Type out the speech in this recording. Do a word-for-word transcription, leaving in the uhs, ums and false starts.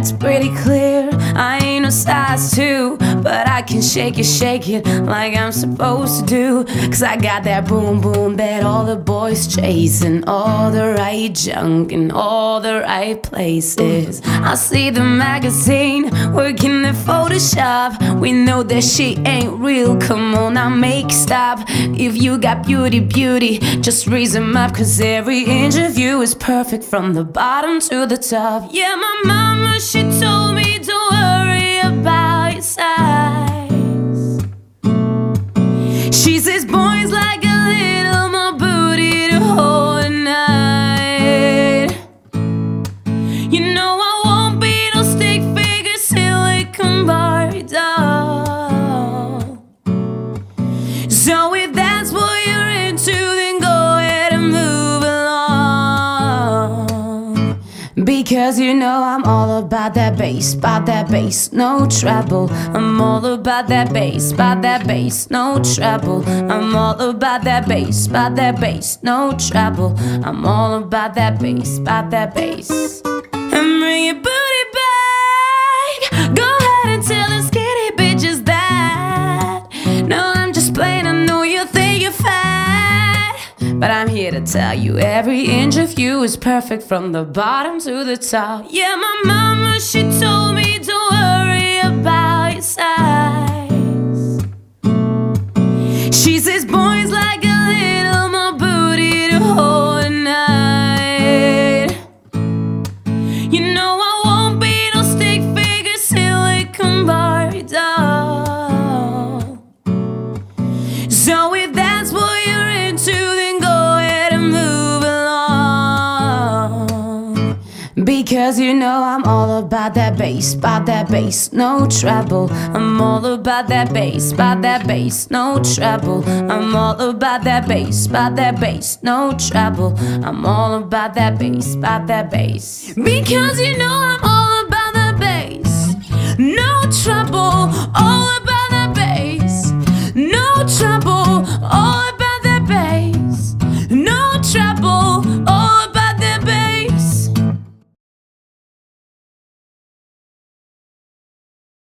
that's pretty clear. I ain't no size two, but I can shake it, shake it like I'm supposed to do. Cause I got that boom boom that all the boys chasing, all the right junk in all the right places. I see the magazine working the Photoshop. We know that she ain't real, come on now make it stop. If you got beauty, beauty, just raise them up. Cause every inch of you is perfect from the bottom to the top. Yeah, my mama, she told me don't worry about your size. She says boys like a little more booty to hold at night. You know I won't be no stick figure silicone Barbie doll. So if that's what you're into, then go ahead and move along. Because you know I'm all about that bass, about that bass, no treble. I'm all about that bass, about that bass, no treble. I'm all about that bass, about that bass, no treble. I'm all about that bass, about that bass. And bring your booty back. Go ahead and tell the skinny bitches that. No, I'm just playing, I know you think you're fat, but I'm here to tell you every inch of you is perfect from the bottom to the top. Yeah, my mama, she told me don't worry about your size. She says boys like a little more booty to hold at night. You know I won't be no stick figure silicone Barbie doll. So if that's what you're into, then go ahead and move along. Because you know I'm all about that bass, about that bass, no treble. I'm all about that bass, about that bass, no treble. I'm all about that bass, about that bass, no treble. I'm all about that bass, about that bass. Because you know I'm all